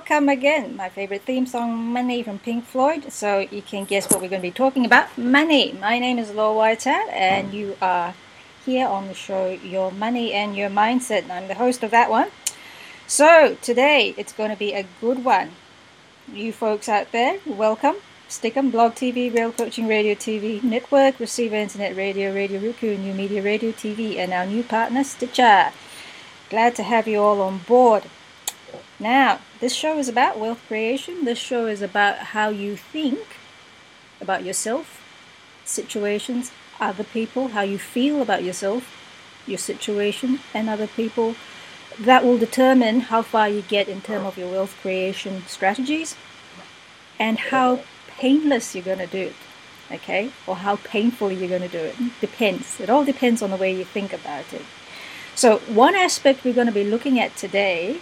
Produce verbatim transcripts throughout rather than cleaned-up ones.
welcome again. My favorite theme song, Money from Pink Floyd. So you can guess what we're going to be talking about. Money. My name is Lo Whitehead, and you are here on the show, Your Money and Your Mindset. I'm the host of that one. So today, it's going to be a good one. You folks out there, welcome. Stickum, Blog T V, Real Coaching Radio T V Network, Receiver Internet Radio, Radio Roku, New Media Radio T V, and our new partner, Stitcher. Glad to have you all on board. Now, this show is about wealth creation. This show is about how you think about yourself, situations, other people, how you feel about yourself, your situation, and other people. That will determine how far you get in terms of your wealth creation strategies and how painless you're going to do it, okay? Or how painfully you're going to do it. Depends. It all depends on the way you think about it. So one aspect we're going to be looking at today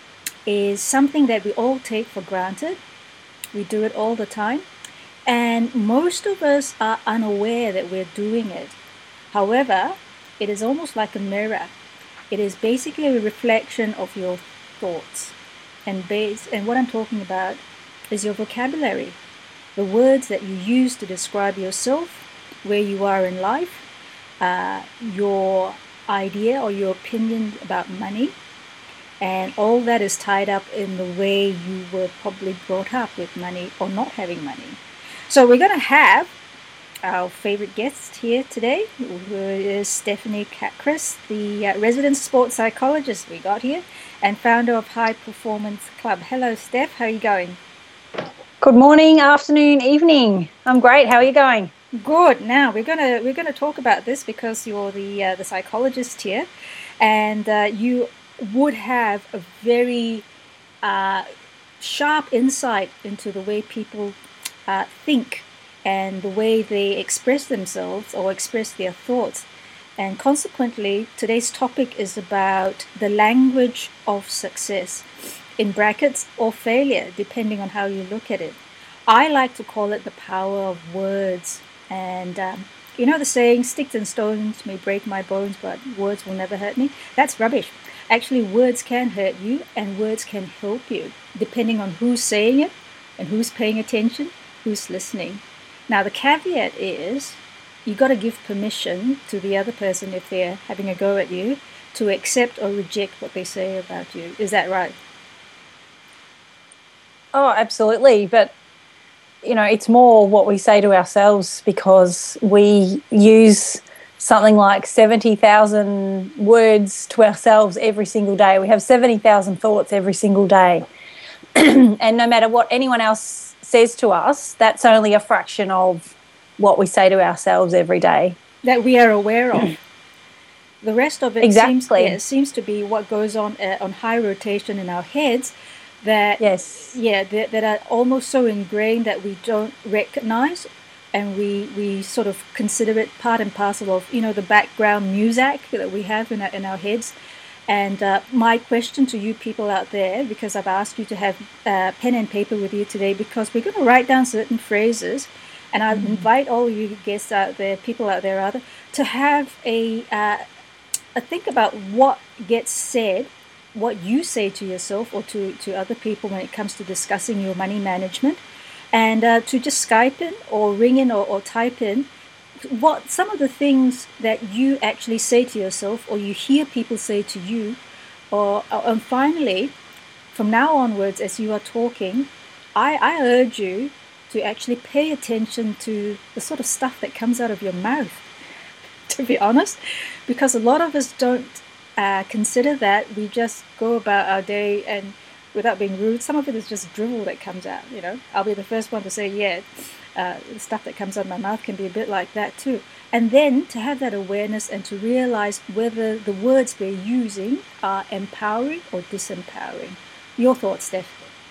is something that we all take for granted. We do it all the time. And most of us are unaware that we're doing it. However, it is almost like a mirror. It is basically a reflection of your thoughts. And base, and what I'm talking about is your vocabulary. The words that you use to describe yourself, where you are in life, uh, your idea or your opinion about money, and all that is tied up in the way you were probably brought up with money or not having money. So we're going to have our favorite guest here today, who is Stephanie Catchris, the uh, resident sports psychologist we got here and founder of High Performance Club. Hello, Steph. How are you going? Good morning, afternoon, evening. I'm great. How are you going? Good. Now we're gonna we're gonna talk about this because you're the uh, the psychologist here, and uh, you would have a very uh, sharp insight into the way people uh, think and the way they express themselves or express their thoughts. And consequently, today's topic is about the language of success, in brackets, or failure, depending on how you look at it. I like to call it the power of words. And um, you know the saying, sticks and stones may break my bones, but words will never hurt me? That's rubbish. Actually, words can hurt you and words can help you, depending on who's saying it and who's paying attention, who's listening. Now, the caveat is you got to give permission to the other person if they're having a go at you to accept or reject what they say about you. Is that right? Oh, absolutely. But, you know, it's more what we say to ourselves, because we use something like seventy thousand words to ourselves every single day. We have seventy thousand thoughts every single day. And no matter what anyone else says to us, that's only a fraction of what we say to ourselves every day. That we are aware of. The rest of it exactly. seems, yeah, it seems to be what goes on uh, on high rotation in our heads that, yes. yeah, that, that are almost so ingrained that we don't recognize, and we, we sort of consider it part and parcel of, you know, the background music that we have in our, in our heads. And uh, my question to you people out there, because I've asked you to have uh, pen and paper with you today, because we're going to write down certain phrases, and I mm. invite all of you guests out there, people out there rather, to have a, uh, a think about what gets said, what you say to yourself or to, to other people when it comes to discussing your money management, and uh, to just Skype in or ring in or, or type in what some of the things that you actually say to yourself or you hear people say to you. Or, or and finally, from now onwards, as you are talking, I, I urge you to actually pay attention to the sort of stuff that comes out of your mouth, to be honest, because a lot of us don't uh, consider that. We just go about our day and without being rude, some of it is just drivel that comes out, you know. I'll be the first one to say, yeah, uh, the stuff that comes out of my mouth can be a bit like that too. And then to have that awareness and to realize whether the words we're using are empowering or disempowering. Your thoughts, Steph?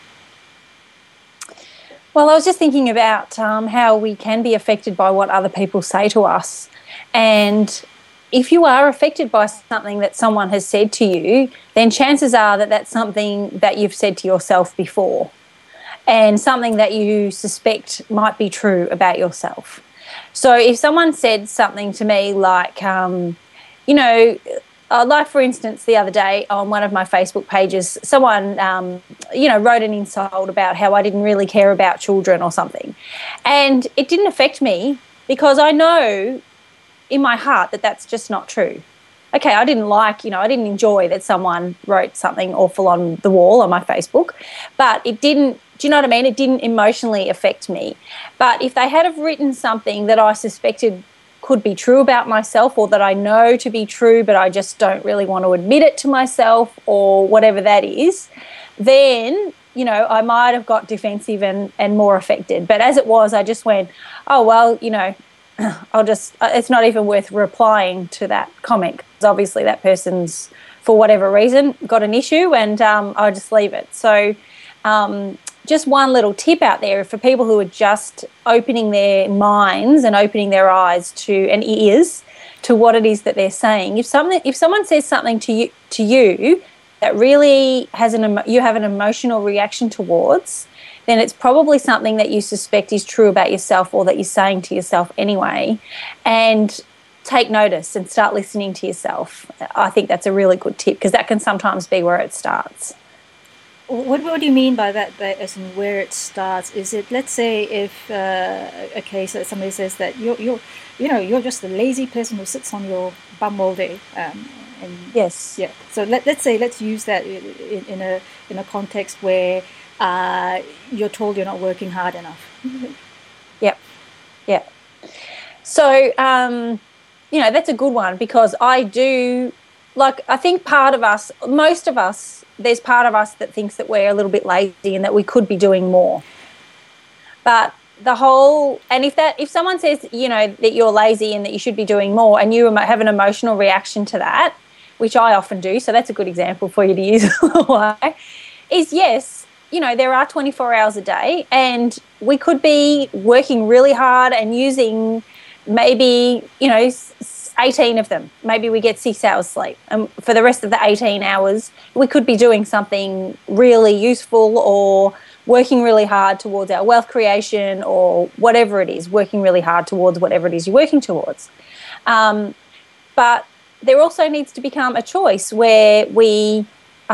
Well, I was just thinking about um, how we can be affected by what other people say to us. And if you are affected by something that someone has said to you, then chances are that that's something that you've said to yourself before, and something that you suspect might be true about yourself. So if someone said something to me like, um, you know, uh, like for instance, the other day on one of my Facebook pages, someone, um, you know, wrote an insult about how I didn't really care about children or something. And it didn't affect me because I know in my heart that that's just not true. Okay, I didn't like, you know, I didn't enjoy that someone wrote something awful on the wall on my Facebook, but it didn't, do you know what I mean? It didn't emotionally affect me. But if they had have written something that I suspected could be true about myself, or that I know to be true, but I just don't really want to admit it to myself, or whatever that is, then, you know, I might have got defensive and, and more affected. But as it was, I just went, oh, well, you know, I'll just, it's not even worth replying to that comment because obviously that person's, for whatever reason, got an issue, and um, I'll just leave it. So um, just one little tip out there for people who are just opening their minds and opening their eyes to and ears to what it is that they're saying. If something, if someone says something to you, to you that really has an, you have an emotional reaction towards, then it's probably something that you suspect is true about yourself, or that you're saying to yourself anyway. And take notice and start listening to yourself. I think that's a really good tip, because that can sometimes be where it starts. What, what do you mean by that, that, as in where it starts? Is it, let's say, if uh, a case that somebody says that you're, you're, you know, you're just a lazy person who sits on your bum all day. Um, and yes. Yeah. So let, let's say, let's use that in, in a in a context where uh, you're told you're not working hard enough. Yep. Yep. So, um, you know, that's a good one, because I do, like, I think part of us, most of us, there's part of us that thinks that we're a little bit lazy and that we could be doing more. But the whole, and if that, if someone says, you know, that you're lazy and that you should be doing more, and you have an emotional reaction to that, which I often do, so that's a good example for you to use, is yes, you know, there are twenty-four hours a day, and we could be working really hard and using maybe, you know, eighteen of them. Maybe we get six hours sleep. And for the rest of the eighteen hours, we could be doing something really useful, or working really hard towards our wealth creation, or whatever it is, working really hard towards whatever it is you're working towards. Um, but there also needs to become a choice where we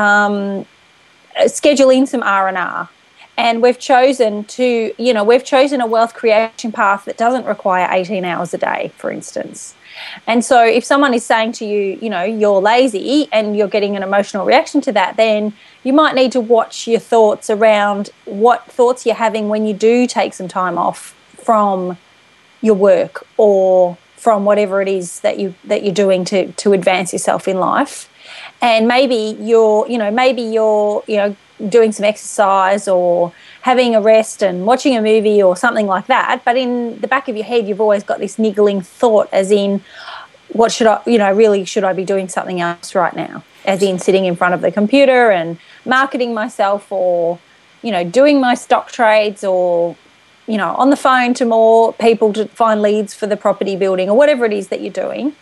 um, schedule in some R and R. And we've chosen to, you know, we've chosen a wealth creation path that doesn't require eighteen hours a day, for instance. And so if someone is saying to you, you know, you're lazy, and you're getting an emotional reaction to that, then you might need to watch your thoughts around what thoughts you're having when you do take some time off from your work, or from whatever it is that you that you're doing to to advance yourself in life. And maybe you're, you know, maybe you're, you know, doing some exercise, or having a rest and watching a movie or something like that, but in the back of your head you've always got this niggling thought, as in, what should I, you know, really should I be doing something else right now, as in sitting in front of the computer and marketing myself, or, you know, doing my stock trades, or, you know, on the phone to more people to find leads for the property building, or whatever it is that you're doing,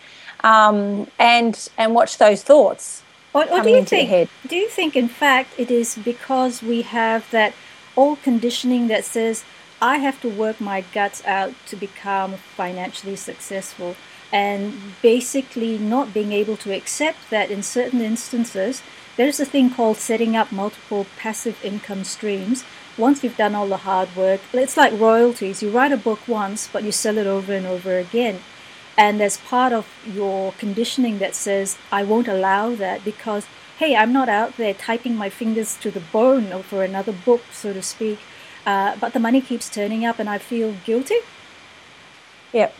um, and and watch those thoughts. Or, or do you think? Do you think, in fact, it is because we have that old conditioning that says I have to work my guts out to become financially successful, and basically not being able to accept that in certain instances there's a thing called setting up multiple passive income streams. Once you've done all the hard work, it's like royalties. You write a book once, but you sell it over and over again. And there's part of your conditioning that says, I won't allow that, because, hey, I'm not out there typing my fingers to the bone for another book, so to speak. Uh, but the money keeps turning up and I feel guilty. Yep.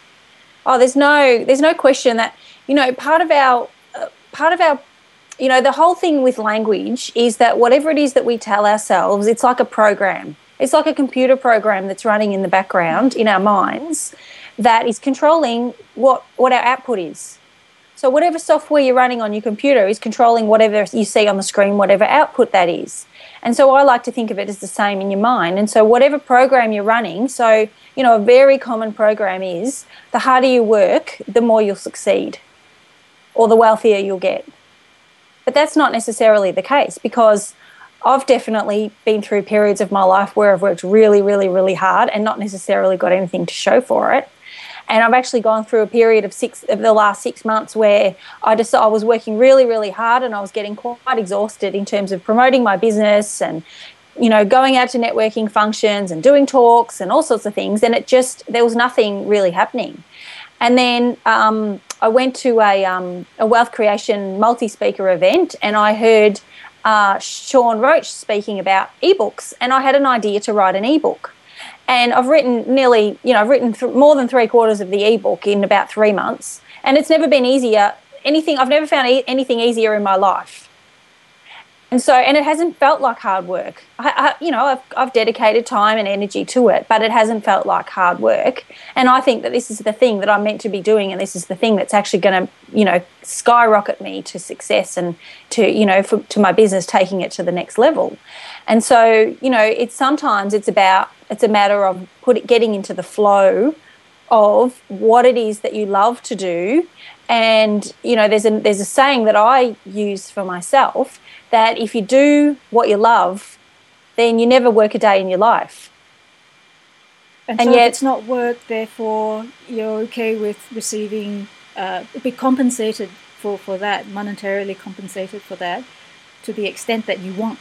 Oh, there's no, there's no question that, you know, part of our, uh, part of our, you know, the whole thing with language is that whatever it is that we tell ourselves, it's like a program. It's like a computer program that's running in the background in our minds, that is controlling what, what our output is. So whatever software you're running on your computer is controlling whatever you see on the screen, whatever output that is. And so I like to think of it as the same in your mind. And so whatever program you're running, so, you know, a very common program is the harder you work, the more you'll succeed, or the wealthier you'll get. But that's not necessarily the case, because I've definitely been through periods of my life where I've worked really, really, really hard and not necessarily got anything to show for it. And I've actually gone through a period of six of the last six months where I just I was working really, really hard, and I was getting quite exhausted in terms of promoting my business and, you know, going out to networking functions and doing talks and all sorts of things. And it just, there was nothing really happening. And then um, I went to a, um, a wealth creation multi-speaker event, and I heard uh, Sean Roach speaking about ebooks, and I had an idea to write an ebook. And I've written nearly, you know, I've written th- more than three quarters of the ebook in about three months. And it's never been easier. Anything, I've never found e- anything easier in my life. And so, and it hasn't felt like hard work. I, I, you know, I've, I've dedicated time and energy to it, but it hasn't felt like hard work. And I think that this is the thing that I'm meant to be doing, and this is the thing that's actually going to, you know, skyrocket me to success and to, you know, for, to my business, taking it to the next level. And so, you know, it's sometimes it's about, it's a matter of put it, getting into the flow of what it is that you love to do. And, you know, there's a, there's a saying that I use for myself, that if you do what you love, then you never work a day in your life. And, and so yet, if it's not work, therefore you're okay with receiving, uh, be compensated for, for that, monetarily compensated for that, to the extent that you want.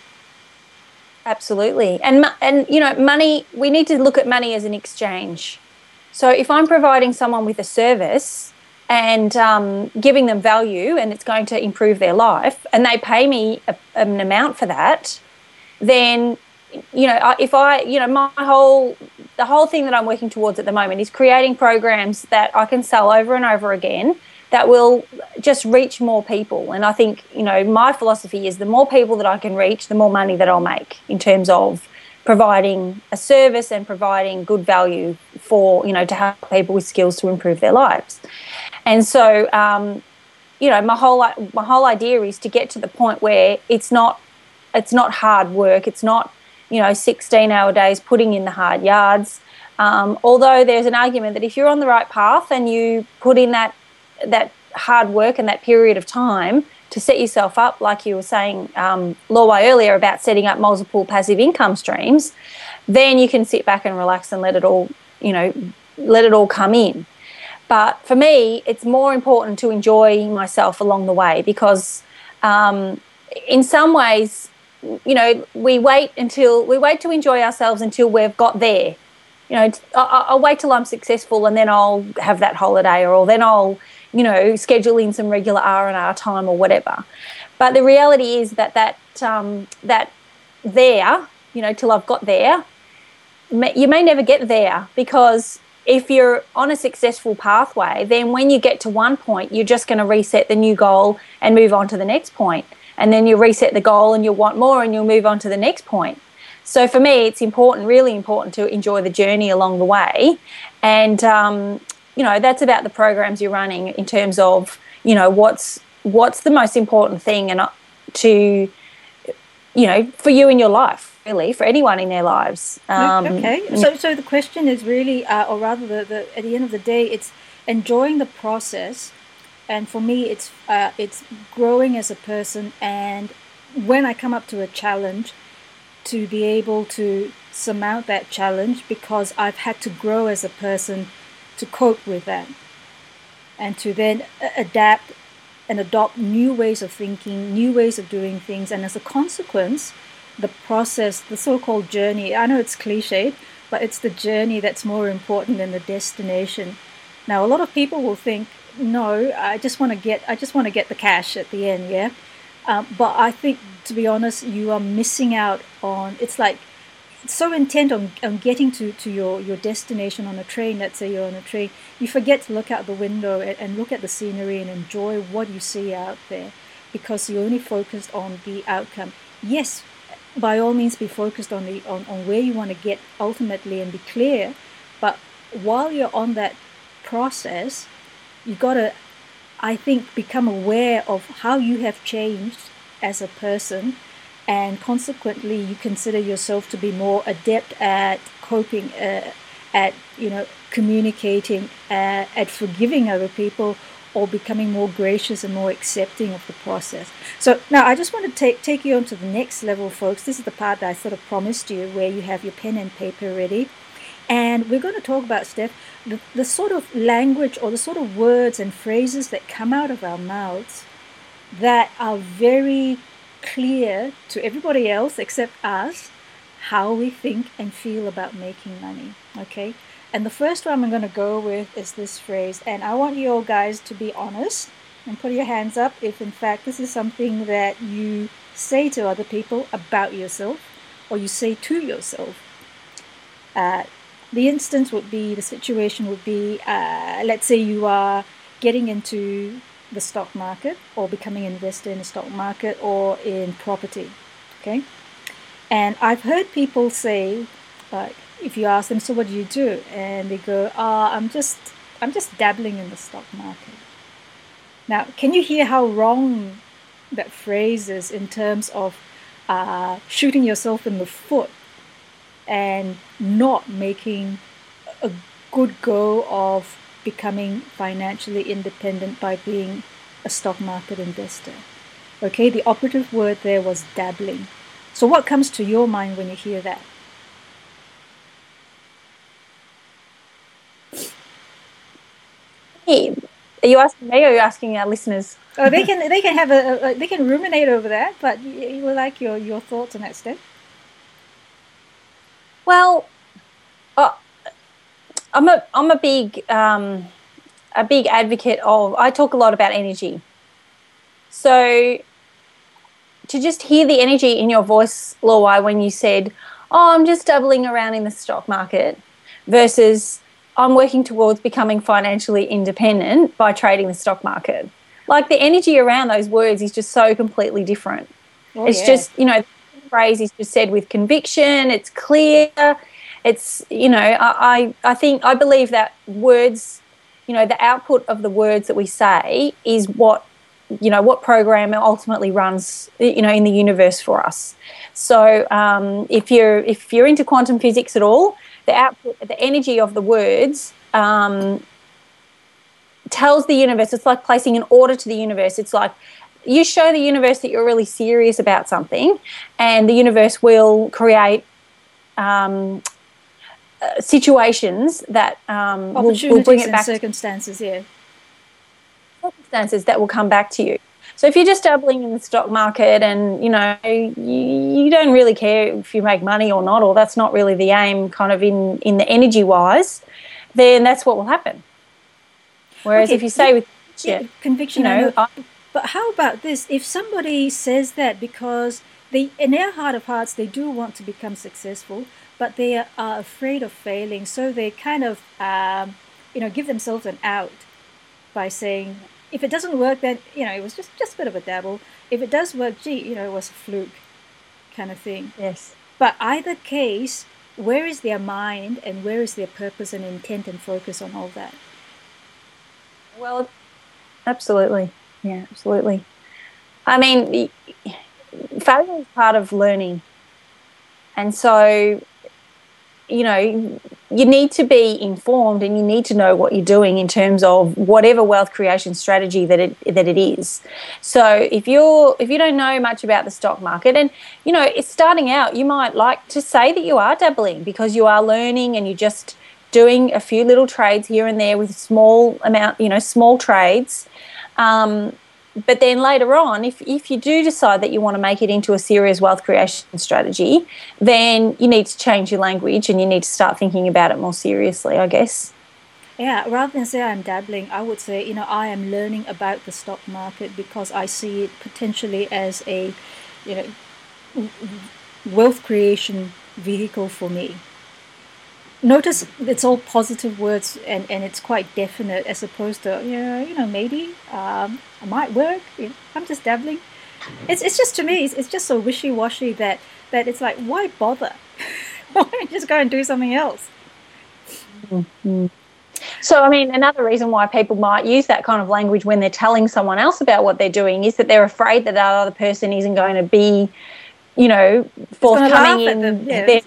Absolutely. And, and you know, money, we need to look at money as an exchange. So if I'm providing someone with a service and um, giving them value, and it's going to improve their life, and they pay me a, an amount for that, then, you know, if I, you know, my whole, the whole thing that I'm working towards at the moment is creating programs that I can sell over and over again that will just reach more people. And I think, you know, my philosophy is the more people that I can reach, the more money that I'll make in terms of providing a service and providing good value for, you know, to help people with skills to improve their lives. And so, um, you know, my whole my whole idea is to get to the point where it's not it's not hard work. It's not, you know, sixteen-hour days putting in the hard yards. Um, although there's an argument that if you're on the right path and you put in that that hard work and that period of time to set yourself up, like you were saying, um, Lorwai, earlier about setting up multiple passive income streams, then you can sit back and relax and let it all, you know, let it all come in. But for me, it's more important to enjoy myself along the way, because um, in some ways, you know, we wait until we wait to enjoy ourselves until we've got there. You know, I'll, I'll wait till I'm successful and then I'll have that holiday, or, or then I'll, you know, schedule in some regular R and R time or whatever. But the reality is that that um, that there, you know, till I've got there, you may never get there, because if you're on a successful pathway, then when you get to one point, you're just going to reset the new goal and move on to the next point. And then you reset the goal and you'll want more and you'll move on to the next point. So for me, it's important, really important, to enjoy the journey along the way. And, um, you know, that's about the programs you're running in terms of, you know, what's what's the most important thing and to, you know, for you in your life. Really, for anyone in their lives. Um, okay, so so the question is really, uh, or rather, the, the at the end of the day, it's enjoying the process, and for me, it's uh, it's growing as a person. And when I come up to a challenge, to be able to surmount that challenge, because I've had to grow as a person to cope with that, and to then adapt and adopt new ways of thinking, new ways of doing things, and as a consequence, the process, the so-called journey, I know it's cliched, but it's the journey that's more important than the destination. Now, a lot of people will think, no, I just want to get, I just want to get the cash at the end, yeah? Um, but I think, to be honest, you are missing out on, it's like, it's so intent on, on getting to, to your, your destination on a train. Let's say you're on a train, you forget to look out the window and, and look at the scenery and enjoy what you see out there, because you're only focused on the outcome. Yes, by all means be focused on the on, on where you want to get ultimately and be clear, but while you're on that process, you got to, I think, become aware of how you have changed as a person, and consequently you consider yourself to be more adept at coping, uh, at, you know, communicating, uh, at forgiving other people, or becoming more gracious and more accepting of the process. So now I just want to take take you on to the next level, folks. This is the part that I sort of promised you, where you have your pen and paper ready. And we're going to talk about, Steph, the, the sort of language or the sort of words and phrases that come out of our mouths that are very clear to everybody else except us how we think and feel about making money. Okay? And the first one I'm going to go with is this phrase. And I want you all guys to be honest and put your hands up if in fact this is something that you say to other people about yourself or you say to yourself. Uh, the instance would be, the situation would be, uh, let's say you are getting into the stock market or becoming an investor in the stock market or in property, okay? And I've heard people say, like, if you ask them, so what do you do? And they go, oh, I'm just, I'm just dabbling in the stock market. Now, can you hear how wrong that phrase is in terms of uh, shooting yourself in the foot and not making a good go of becoming financially independent by being a stock market investor? Okay, the operative word there was dabbling. So what comes to your mind when you hear that? Hey, are you asking me or are you asking our listeners? Oh, they can they can have a, a they can ruminate over that, but you would like your, your thoughts on that, Steph. Well, uh, I'm a I'm a big um, a big advocate of. I talk a lot about energy. So to just hear the energy in your voice, Lorwai, when you said, "Oh, I'm just doubling around in the stock market," versus I'm working towards becoming financially independent by trading the stock market. Like the energy around those words is just so completely different. Oh, it's yeah. just, you know, the phrase is just said with conviction. It's clear. It's, you know, I, I, I think, I believe that words, you know, the output of the words that we say is what, you know, what program ultimately runs, you know, in the universe for us. So um, if you're if you're into quantum physics at all, the output, the energy of the words um, tells the universe. It's like placing an order to the universe. It's like you show the universe that you're really serious about something, and the universe will create um, uh, situations that um, will, will bring it back. Opportunities and circumstances, yeah. Circumstances that will come back to you. So if you're just doubling in the stock market and, you know, you, you don't really care if you make money or not, or that's not really the aim kind of in, in the energy-wise, then that's what will happen. Whereas okay, if you say with yeah, conviction, you know, I know, I, but how about this? If somebody says that because they, in their heart of hearts, they do want to become successful, but they are afraid of failing, so they kind of, um, you know, give themselves an out by saying, if it doesn't work, then, you know, it was just, just a bit of a dabble. If it does work, gee, you know, it was a fluke kind of thing. Yes. But either case, where is their mind and where is their purpose and intent and focus on all that? Well, absolutely. Yeah, absolutely. I mean, failure is part of learning. And so, you know, you need to be informed and you need to know what you're doing in terms of whatever wealth creation strategy that it that it is. So if you're if you don't know much about the stock market, and you know, it's starting out, you might like to say that you are dabbling because you are learning and you're just doing a few little trades here and there with small amount, you know, small trades. Um, But then later on, if, if you do decide that you want to make it into a serious wealth creation strategy, then you need to change your language and you need to start thinking about it more seriously, I guess. Yeah, rather than say I'm dabbling, I would say, you know, I am learning about the stock market because I see it potentially as a, you know, wealth creation vehicle for me. Notice it's all positive words and, and it's quite definite as opposed to, yeah, you know, maybe um, I might work. You know, I'm just dabbling. It's it's just to me, it's, it's just so wishy-washy that, that it's like, why bother? Why don't you just go and do something else? Mm-hmm. So, I mean, another reason why people might use that kind of language when they're telling someone else about what they're doing is that they're afraid that that other person isn't going to be, you know, forthcoming in them, yeah. their...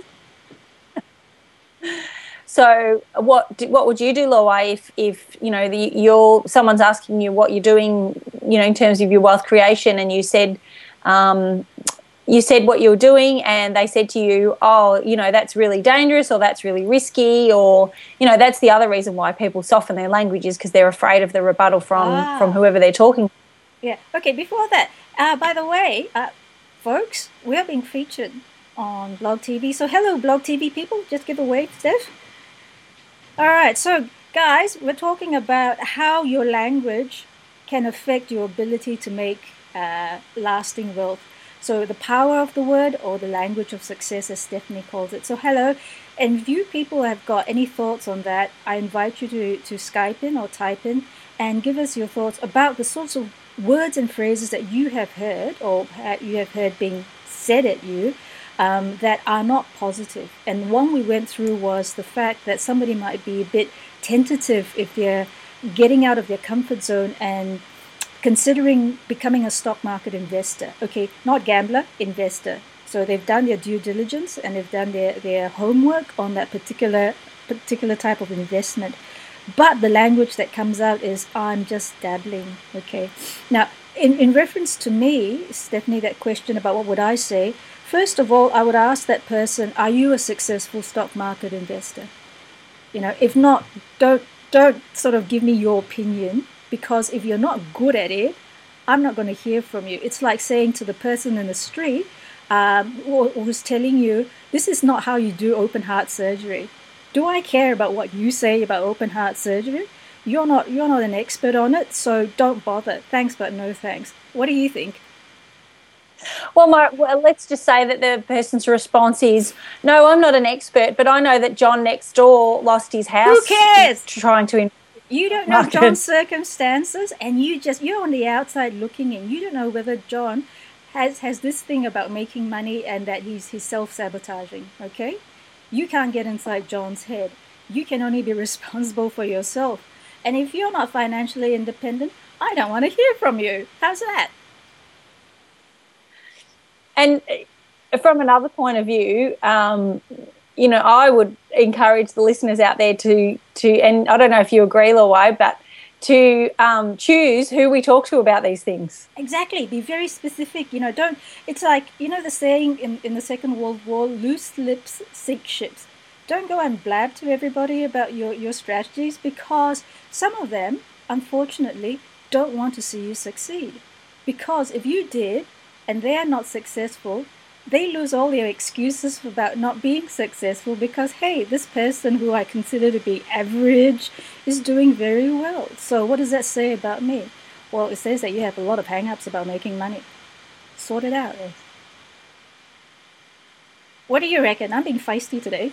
So what what would you do, Lorwai, if, if you know, the, you're, someone's asking you what you're doing, you know, in terms of your wealth creation, and you said, um, you said what you were doing and they said to you, oh, you know, that's really dangerous or that's really risky, or, you know, that's the other reason why people soften their language is because they're afraid of the rebuttal from, Ah. from whoever they're talking to. Yeah. Okay, before that, uh, by the way, uh, folks, we are being featured on Blog T V. So hello, Blog T V people. Just give a wave, Steph. All right. So, guys, we're talking about how your language can affect your ability to make uh, lasting wealth. So the power of the word, or the language of success, as Stephanie calls it. So hello. And if you people have got any thoughts on that, I invite you to, to Skype in or type in and give us your thoughts about the sorts of words and phrases that you have heard or you have heard being said at you um, that are not positive. And one we went through was the fact that somebody might be a bit tentative if they're getting out of their comfort zone and considering becoming a stock market investor. Okay, not gambler, investor. So they've done their due diligence and they've done their, their homework on that particular particular type of investment. But the language that comes out is, I'm just dabbling. Okay. Now, in, in reference to me, Stephanie, that question about what would I say, first of all, I would ask that person, are you a successful stock market investor? You know, if not, don't don't sort of give me your opinion, because if you're not good at it, I'm not going to hear from you. It's like saying to the person in the street um, who, who's telling you, this is not how you do open heart surgery. Do I care about what you say about open heart surgery? You're not you're not an expert on it, so don't bother. Thanks, but no thanks. What do you think? Well, my, well, let's just say that the person's response is, no, I'm not an expert, but I know that John next door lost his house. Who cares? Trying to... You don't know John's circumstances, and you just, you're on the outside looking in. You don't know whether John has, has this thing about making money and that he's, he's self-sabotaging, okay? You can't get inside John's head. You can only be responsible for yourself. And if you're not financially independent, I don't want to hear from you. How's that? And from another point of view, um, you know, I would encourage the listeners out there to, to, and I don't know if you agree, Lawai, but to um, choose who we talk to about these things. Exactly. Be very specific. You know, don't, it's like, you know, the saying in, in the Second World War, loose lips sink ships. Don't go and blab to everybody about your, your strategies, because some of them, unfortunately, don't want to see you succeed. Because if you did, and they are not successful, they lose all their excuses about not being successful because, hey, this person who I consider to be average is doing very well. So what does that say about me? Well, it says that you have a lot of hang-ups about making money. Sort it out. What do you reckon? I'm being feisty today.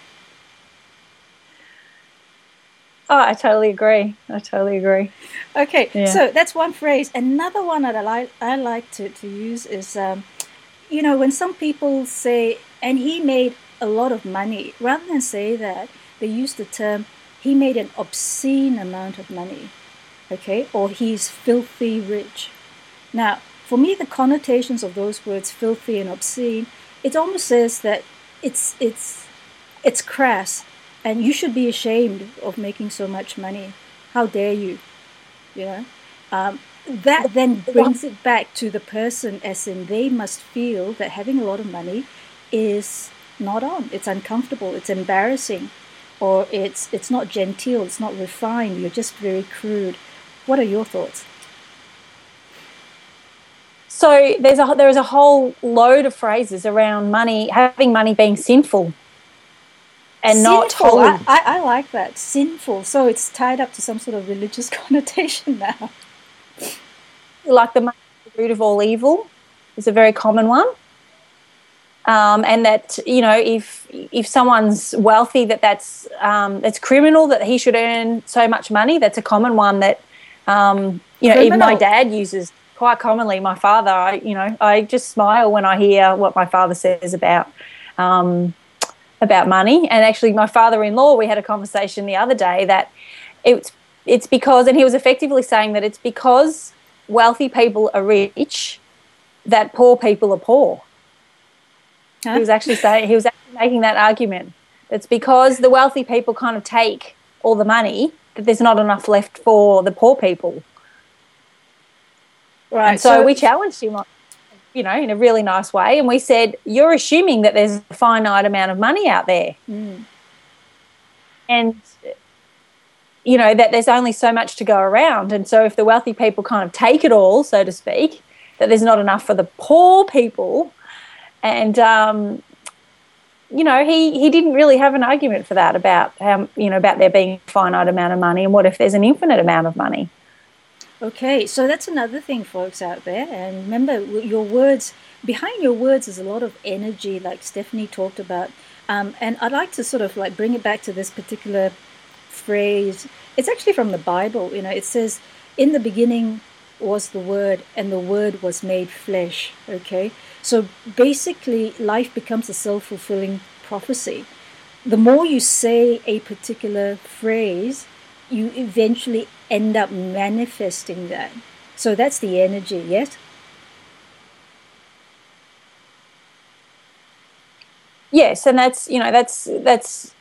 Oh, I totally agree. I totally agree. Okay, yeah. So that's one phrase. Another one that I like, I like to, to use is, um, you know, when some people say, and he made a lot of money, rather than say that, they use the term, he made an obscene amount of money, okay, or he's filthy rich. Now, for me, the connotations of those words, filthy and obscene, it almost says that it's it's it's crass. And you should be ashamed of making so much money. How dare you? You know, um, that then brings it back to the person, as in they must feel that having a lot of money is not on. It's uncomfortable. It's embarrassing, or it's it's not genteel. It's not refined. You're just very crude. What are your thoughts? So there's a there is a whole load of phrases around money, having money being sinful. And sinful. not holy. I, I, I like that. Sinful. So it's tied up to some sort of religious connotation now. Like the money is the root of all evil is a very common one. Um, and that, you know, if if someone's wealthy, that that's um, it's criminal that he should earn so much money. That's a common one that, um, you know, criminal. even my dad uses quite commonly. My father, I, you know, I just smile when I hear what my father says about um about money. And actually my father-in-law, we had a conversation the other day that it's it's because, and he was effectively saying that it's because wealthy people are rich that poor people are poor. Huh? He was actually saying, he was actually making that argument. It's because the wealthy people kind of take all the money that there's not enough left for the poor people. Right. And so, so we challenged him on you know, in a really nice way. And we said, you're assuming that there's a finite amount of money out there. Mm. And, you know, that there's only so much to go around. And so if the wealthy people kind of take it all, so to speak, that there's not enough for the poor people. And, um, you know, he, he didn't really have an argument for that about, um, you know, about there being a finite amount of money, and what if there's an infinite amount of money. Okay, so that's another thing, folks out there. And remember, your words, behind your words is a lot of energy, like Stephanie talked about. Um, and I'd like to sort of like bring it back to this particular phrase. It's actually from the Bible. You know, it says, in the beginning was the Word, and the Word was made flesh. Okay, so basically life becomes a self-fulfilling prophecy. The more you say a particular phrase, you eventually end up manifesting that. So that's the energy, yes? Yes, and that's, you know, that's that's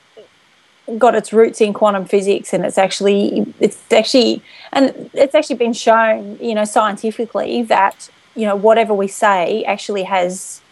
got its roots in quantum physics, and it's actually it's actually and it's actually been shown, you know, scientifically that, you know, whatever we say actually has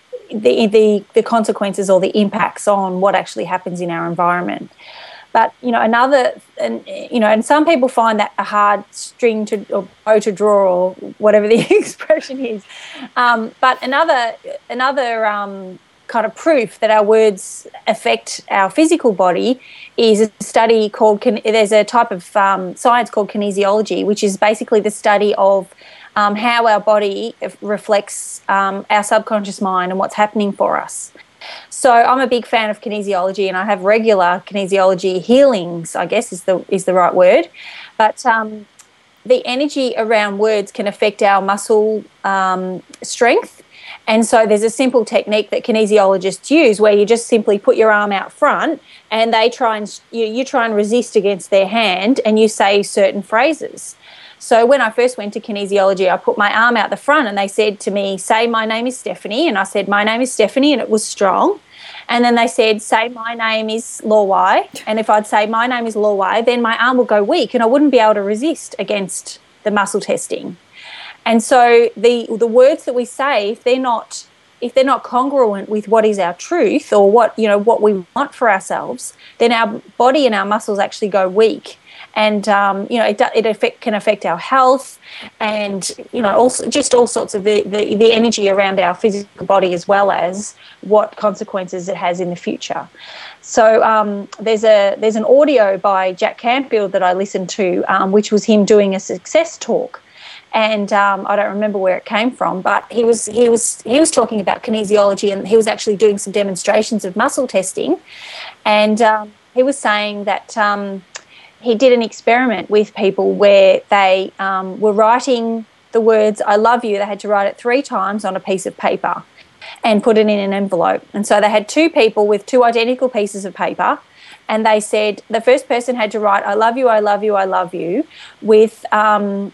the the the consequences or the impacts on what actually happens in our environment. But, you know, another, and you know, and some people find that a hard string to or bow to draw, or whatever the expression is. Um, but another another um, kind of proof that our words affect our physical body is a study called, there's a type of um, science called kinesiology, which is basically the study of um, how our body reflects um, our subconscious mind and what's happening for us. So I'm a big fan of kinesiology, and I have regular kinesiology healings, I guess is the is the right word. But um, the energy around words can affect our muscle um, strength. And so there's a simple technique that kinesiologists use where you just simply put your arm out front, and they try and you, you try and resist against their hand, and you say certain phrases. So when I first went to kinesiology, I put my arm out the front, and they said to me, say, my name is Stephanie. And I said, my name is Stephanie, and it was strong. And then they said, say, my name is Lorwai. And if I'd say, my name is Lorwai, then my arm would go weak, and I wouldn't be able to resist against the muscle testing. And so the the words that we say, if they're not if they're not congruent with what is our truth, or what, you know, what we want for ourselves, then our body and our muscles actually go weak. And, um, you know, it, it affect, can affect our health, and, you know, also just all sorts of the, the, the energy around our physical body, as well as what consequences it has in the future. So um, there's a there's an audio by Jack Canfield that I listened to, um, which was him doing a success talk. And um, I don't remember where it came from, but he was he was he was talking about kinesiology, and he was actually doing some demonstrations of muscle testing. And um, he was saying that um, he did an experiment with people where they um, were writing the words "I love you." They had to write it three times on a piece of paper and put it in an envelope. And so they had two people with two identical pieces of paper, and they said the first person had to write "I love you, I love you, I love you" with um,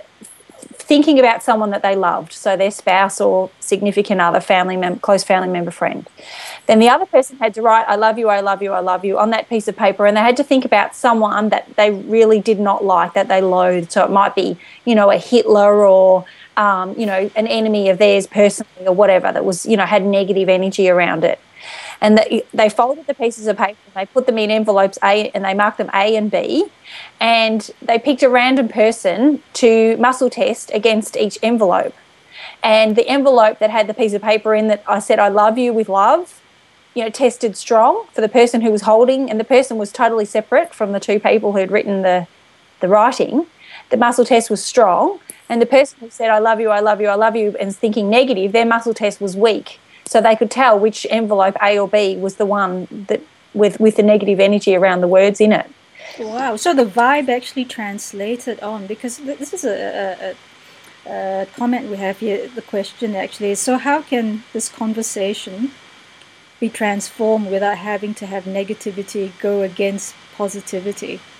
thinking about someone that they loved, so their spouse or significant other, family member, close family member, friend. Then the other person had to write "I love you, I love you, I love you" on that piece of paper, and they had to think about someone that they really did not like, that they loathed. So it might be, you know, a Hitler, or um, you know, an enemy of theirs personally, or whatever, that was, you know, had negative energy around it. And the, they folded the pieces of paper, and they put them in envelopes A, and they marked them A and B, and they picked a random person to muscle test against each envelope. And the envelope that had the piece of paper in that I said "I love you" with love, you know, tested strong for the person who was holding, and the person was totally separate from the two people who had written the, the writing. The muscle test was strong, and the person who said "I love you, I love you, I love you" and thinking negative, their muscle test was weak. So they could tell which envelope, A or B, was the one that with, with the negative energy around the words in it. Wow. So the vibe actually translated on, because this is a, a, a comment we have here. The question actually is, so how can this conversation be transformed without having to have negativity go against positivity?